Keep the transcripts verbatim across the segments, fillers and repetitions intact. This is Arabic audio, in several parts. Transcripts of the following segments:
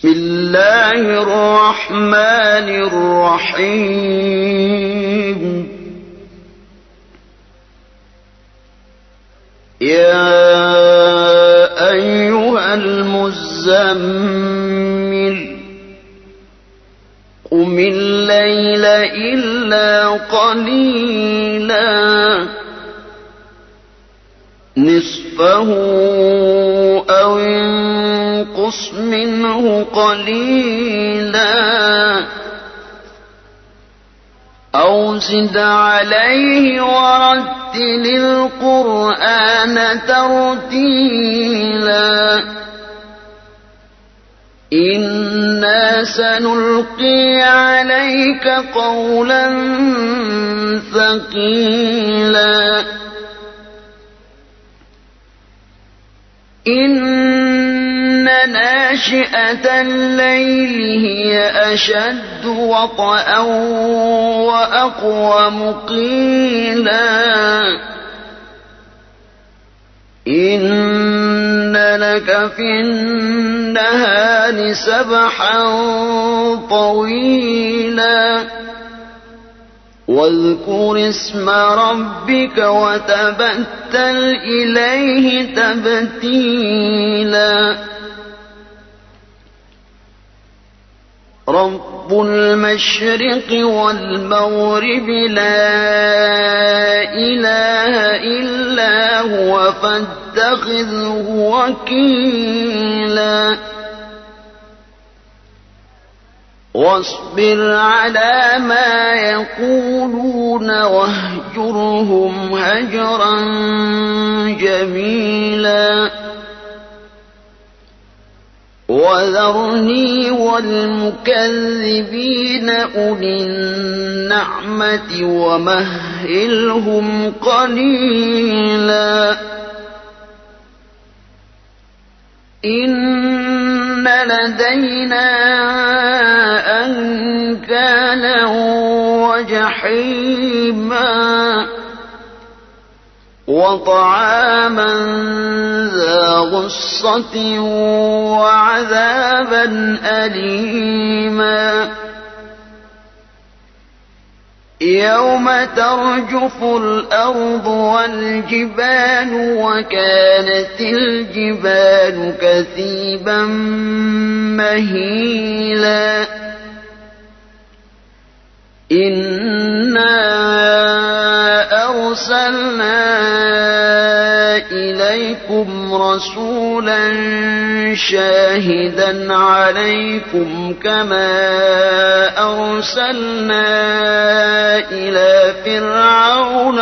بسم الله الرحمن الرحيم يا أيها المزمل قم الليل إلا قليلا نصفه أو انقص منه قليلا أو زد عليه ورتل القرآن ترتيلا إنا سنلقي عليك قولا ثقيلا إن ناشئة الليل هي أشد وطئا وأقوم قيلا إن لك في النهار سبحا طويلا واذكر اسم ربك وتبتل إليه تبتيلا رب المشرق والمغرب لا إله إلا هو فاتخذه وكيلا واصبر على ما يقولون واهجرهم هجرا جميلا وذرني والمكذبين أولي النعمة ومهلهم قليلا إن لدينا أنكالا وجحيما وطعاما ذا غصة وعذابا أليما يوم ترجف الأرض والجبال وكانت الجبال كثيبا مهيلا إنا أرسلنا إليكم رسولا شاهدا عليكم كما أرسلنا إلى فرعون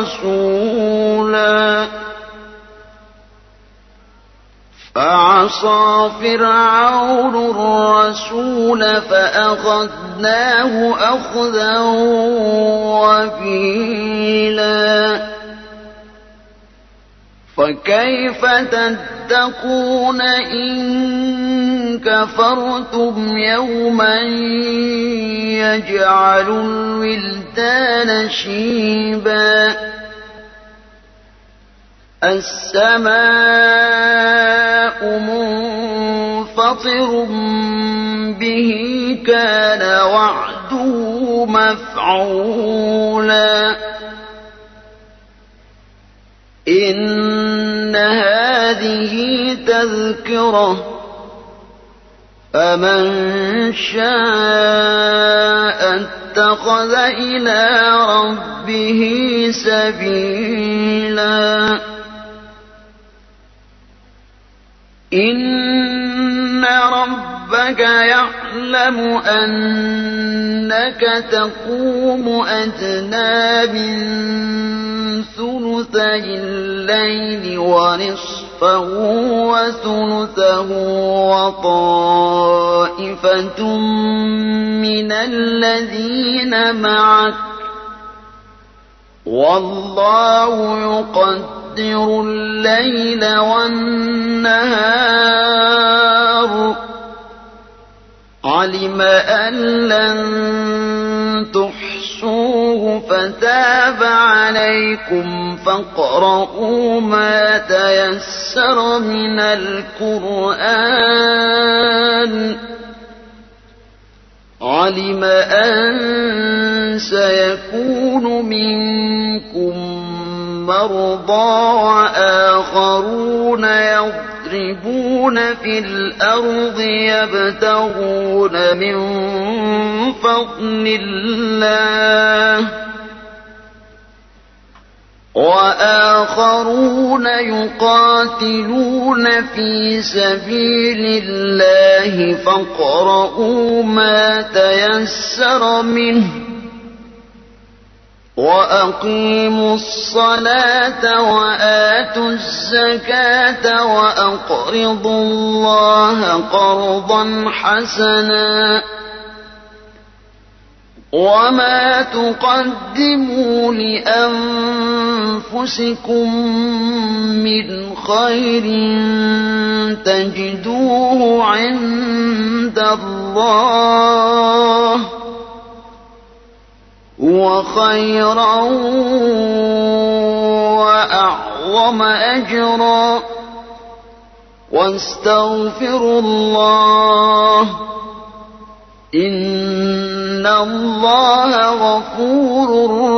رسولا فعصى فرعون الرسول فأخذناه أخذا وبيلا فكيف تتقون إن كفرتم يوما يجعل الولدان شيبا السماء منفطر به كان وعده مفعولا إن هذه تذكرة فمن شاء اتخذ إلى ربه سبيلا إن ربك يعلم أنك تقوم أدنى من ثلثي الليل ونصفه وثلثه وطائفة من الذين معك والله يقدر الليل والنهار علم أن لن تحصوه فتاب عليكم فاقرؤوا ما تيسر من القرآن علم أن سيكون منكم مرضى وآخرون يضربون في الأرض يبتغون من فضل الله وآخرون يقاتلون في سبيل الله فاقرؤوا ما تيسر منه وأقيموا الصلاة وآتوا الزكاة وأقرضوا الله قرضا حسنا وما تقدموا لأنفسكم من خير تجدوه عند الله وخيرا وأعظم أجرا واستغفروا الله إن الله غفور